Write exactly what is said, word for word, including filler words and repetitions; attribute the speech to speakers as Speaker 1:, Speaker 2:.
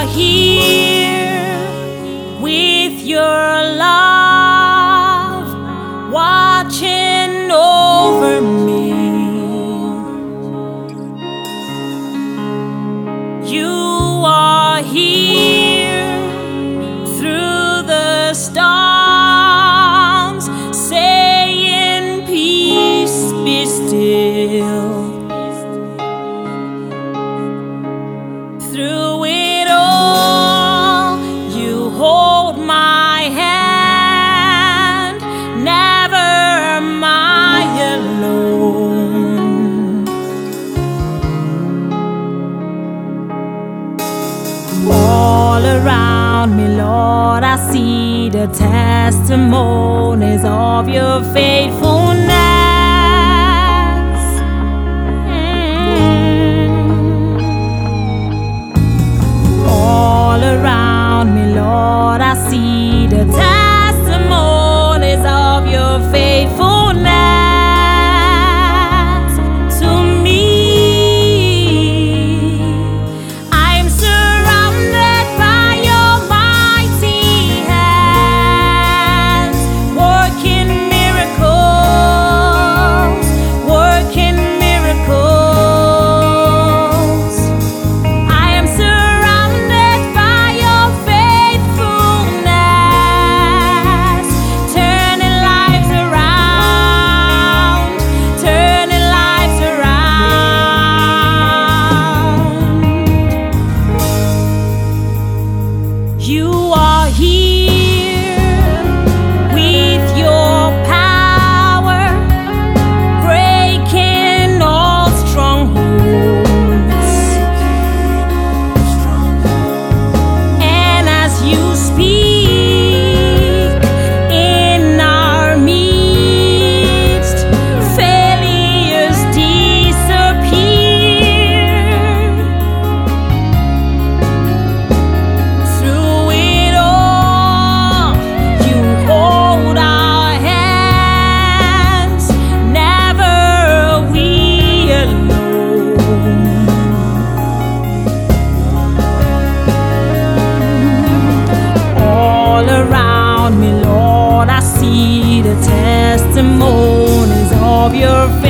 Speaker 1: here with your love watching over me. You are here through the storms, saying, "Peace, be still." Through it all, you hold my hand, never am I alone. All around me, Lord, I see the testimonies of your faithfulness. Lord, I see the testimonies of your faithfulness to me. I'm surrounded by your mighty hands, working miracles, working miracles. I am surrounded by your You are here with your power, breaking all strongholds. And as you speak in our midst, failures disappear. Through me, Lord, I see the testimonies of your faith.